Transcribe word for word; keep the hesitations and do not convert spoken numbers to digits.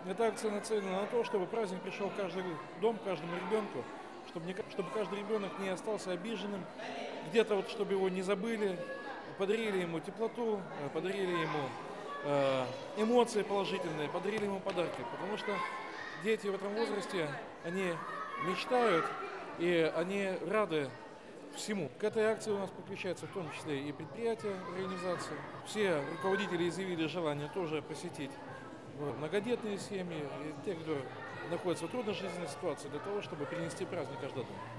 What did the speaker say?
Эта акция нацелена на то, чтобы праздник пришел в каждый дом, каждому ребенку, чтобы, не, чтобы каждый ребенок не остался обиженным, где-то вот, чтобы его не забыли, подарили ему теплоту, э, подарили ему э, эмоции положительные, подарили ему подарки, потому что дети в этом возрасте, они мечтают и они рады всему. К этой акции у нас подключаются в том числе и предприятия, организации. Все руководители изъявили желание тоже посетить вот, многодетные семьи и те, кто находится в трудной жизненной ситуации, для того, чтобы перенести праздник каждый дом.